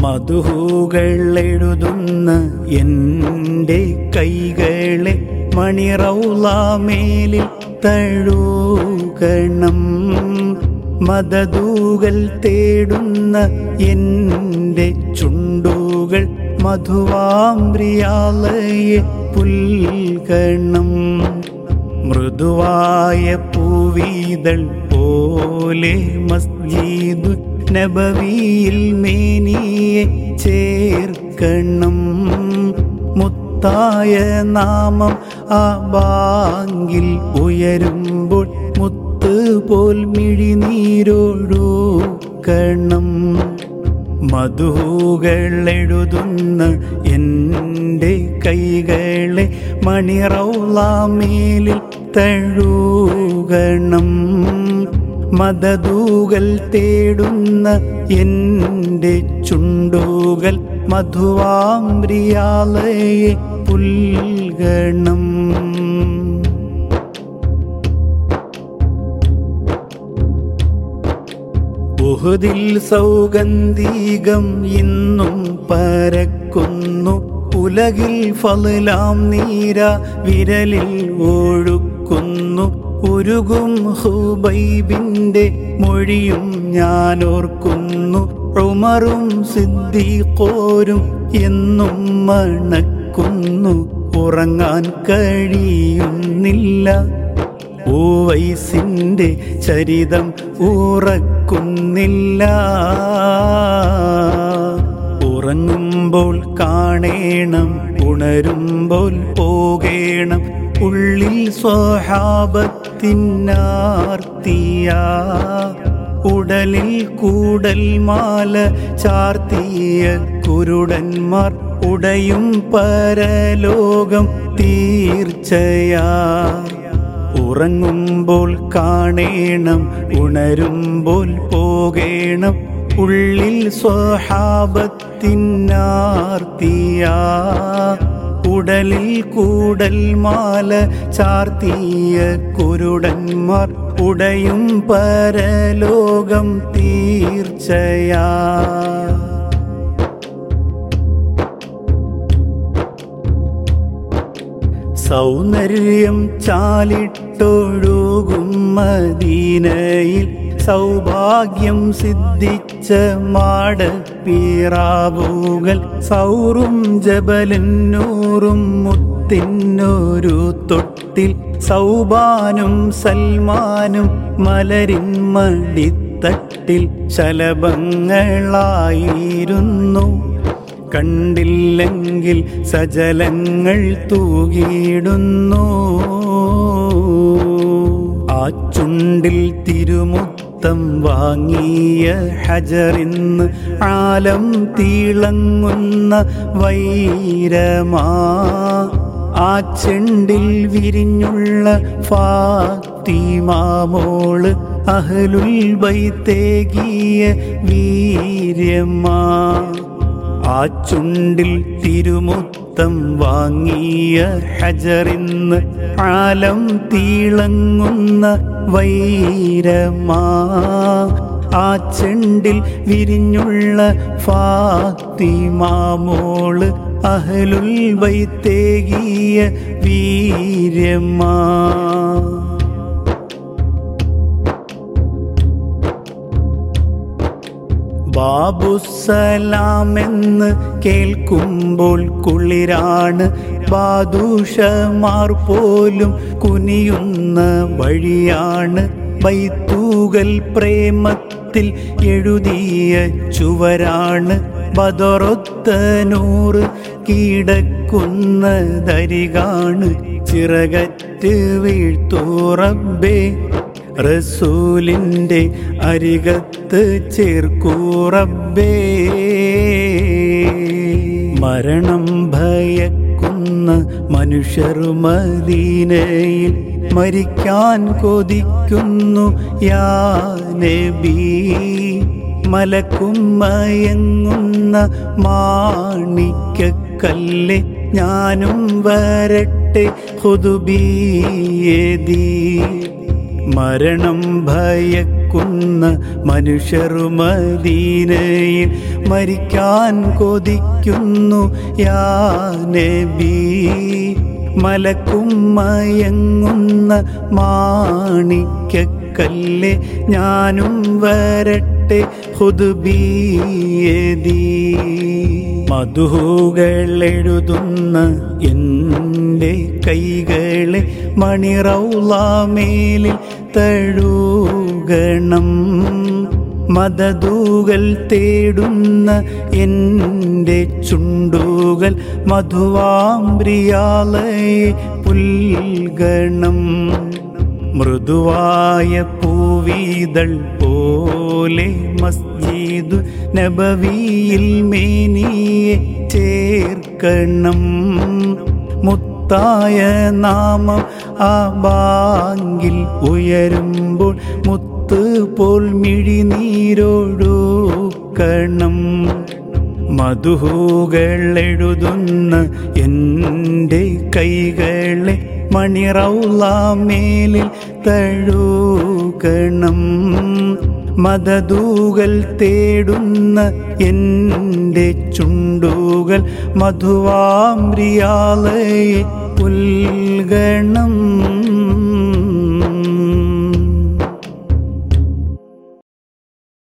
മധുഹുകൾ എഴുതുന്ന എൻ്റെ കൈകളെ മണിറൗള മേലിൽ തഴുകണം. മദദുകൾ തേടുന്ന എൻ്റെ ചുണ്ടുകൾ മധുവാംബ്രിയാലയെ പുൽകണം. മൃദുവായ പൂവീതൾ പോലെ മസ്ജിദ് നബവിയിൽ മേനിയെ ചേർക്കണം. മുത്തായ നാമം ആ ബാങ്കിൽ ഉയരുമ്പോൾ മുത്ത് പോൽ മിഴിനീരൊഴുക്കണം. മധുകൾ എഴുതുന്ന എൻ്റെ കൈകളെ മണിറൗള മേലിൽ തഴുകണം. മദദുകൾ തേടുന്ന എൻ്റെ ചുണ്ടുകൾ മധുവാംബ്രിയാലയെ പുൽകണം. ഉഹുദിൽ സൗഗന്ധികം ഇന്നും പരക്കുന്നു. ഉലകിൽ ഫളലാം നീര വിരലിൽ ഒഴുക്കുന്നു. ഉരുകും ഹുബൈബിൻ്റെ മൊഴിയും ഞാനോർക്കുന്നു. ഉമറും സിദ്ദീഖോരും എന്നും മണക്കുന്നു. ഉറങ്ങാൻ കഴിയുന്നില്ല. ഉവൈസിൻ്റെ ചരിതം ഉറക്കുന്നില്ല. ഉറങ്ങുമ്പോൾ കാണേണം, ഉണരുമ്പോൾ പോകേണം. ഉള്ളിൽ സ്വഹാബത്തിനാർത്തിയ ഉടലിൽ കൂടൽ മാല ചാർത്തിയ കുരുടന്മാർ ഉടയും പരലോകം തീർച്ചയാ. ഉറങ്ങുമ്പോൾ കാണേണം, ഉണരുമ്പോൾ പോകേണം. ഉള്ളിൽ സ്വഹാബത്തിനാർത്തിയ ഉടലിൽ കൂടൽ മാല ചാർത്തിയ കുരുടന്മാർ ഉടയും പരലോകം തീർച്ചയാ. സൗന്ദര്യം ചാലിട്ടൊഴുകും മദീനയിൽ സൗഭാഗ്യം സിദ്ധിച്ച മാടപ്പീറാവുകൾ. സൗറും ജബലന്നൂറും മുത്തിനൊരു തൊട്ടിൽ. സൗബാനും സൽമാനും മലരിൻ മടിത്തട്ടിൽ ശലഭങ്ങളായിരുന്നു. കണ്ടില്ലെങ്കിൽ സജലങ്ങൾ തൂകിയിടുന്നു. ആ ചുണ്ടിൽ തിരുമുത്തം വാങ്ങിയ ഹജറിന്ന് ആലം തിളങ്ങുന്ന വൈരമാ. ആ ചെണ്ടിൽ വിരിഞ്ഞുള്ള ഫാത്തിമാമോള് അഹ്ലുൽ ബൈത്തേകിയ വീര്യമാ. ആ ചുണ്ടിൽ തിരുമുത്തം വാങ്ങിയ ഹജറിന്ന് ആലം തിളങ്ങുന്ന വൈരമാ. ആ ചെണ്ടിൽ വിരിഞ്ഞുള്ള ഫാത്തിമാമോള് അഹ്ലുൽ ബൈത്തേകിയ വീര്യമാ. ബാബുസലാമെന്ന് കേൾക്കുമ്പോൾ കുളിരാണ്. ബാദുഷമാർ പോലും കുനിയുന്ന വഴിയാണ്. ബൈത്തൂകൾ പ്രേമത്തിൽ എഴുതിയ ചുവരാണ്. ബദറൊത്ത നൂറ് കിടക്കുന്ന ദരികാണ്. ചിറകറ്റ് വീഴ്ത്തൂറബേ റസൂലിൻ്റെ അരികത്ത് ചേർക്കൂറബേ. മരണം ഭയക്കുന്ന മനുഷ്യർ മദീനയിൽ മരിക്കാൻ കൊതിക്കുന്നു യാ നബി. മലക്കും മയങ്ങുന്ന മാണിക്കക്കല്ലെ ഞാനും വരട്ടെ ഖുതുബിയദി. മരണം ഭയക്കുന്ന ഭയക്കുന്ന മനുഷ്യർ മദീനയിൽ മരിക്കാൻ കൊതിക്കുന്നു യാ നബി. മലക്കും മയങ്ങുന്ന മാണിക്യക്കല്ലെ ഞാനും വരട്ടെ ഖുദ് ബിയദി. മധുഹുകളെഴുതുന്ന എൻ്റെ കൈകളെ മണിറൗള മേലിൽ തഴുകണം. മദദുകൾ തേടുന്ന എൻ്റെ ചുണ്ടുകൾ മധുവാംബ്രിയാലയെ പുൽകണം. മൃദുവായ പൂവിതൾ പോലെ മസ്ജിദ് നബവിയിൽ മേനിയെ ചേർക്കണം. മുത്തായ നാമം ആ ബാങ്കിൽ ഉയരുമ്പോൾ മുത്ത് പോൽ മിഴിനീരൊഴുക്കണം. മധുഹുകളെഴുതുന്ന എൻ്റെ കൈകളെ മണിറൗള മേലിൽ തഴുകണം. മദദുകൾ തേടുന്ന എൻ്റെ ചുണ്ടുകൾ മധുവാംബ്രിയാലയെ പുൽകണം.